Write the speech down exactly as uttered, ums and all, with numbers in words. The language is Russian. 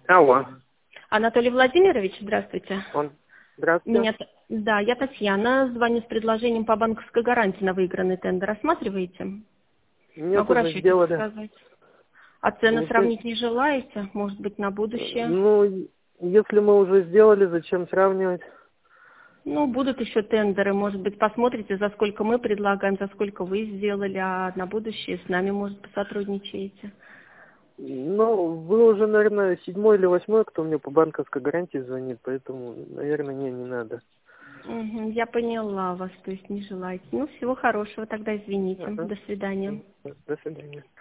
Алло. Анатолий Владимирович, здравствуйте. Он. Здравствуйте. Меня, т- да, я Татьяна, звоню с предложением по банковской гарантии на выигранный тендер. Рассматриваете? Нет, Могу уже расчетик сделали. сказать. А цены Уже- сравнить не желаете? Может быть, на будущее? Ну, если мы уже сделали, зачем сравнивать? Ну, будут еще тендеры. Может быть, посмотрите, за сколько мы предлагаем, за сколько вы сделали, а на будущее с нами, может, посотрудничаете. Ну, вы уже, наверное, седьмой или восьмой, кто мне по банковской гарантии звонит, поэтому, наверное, не, не надо. Мгм, я поняла вас, то есть не желаете. Ну, всего хорошего, тогда извините. Ага. До свидания. До свидания.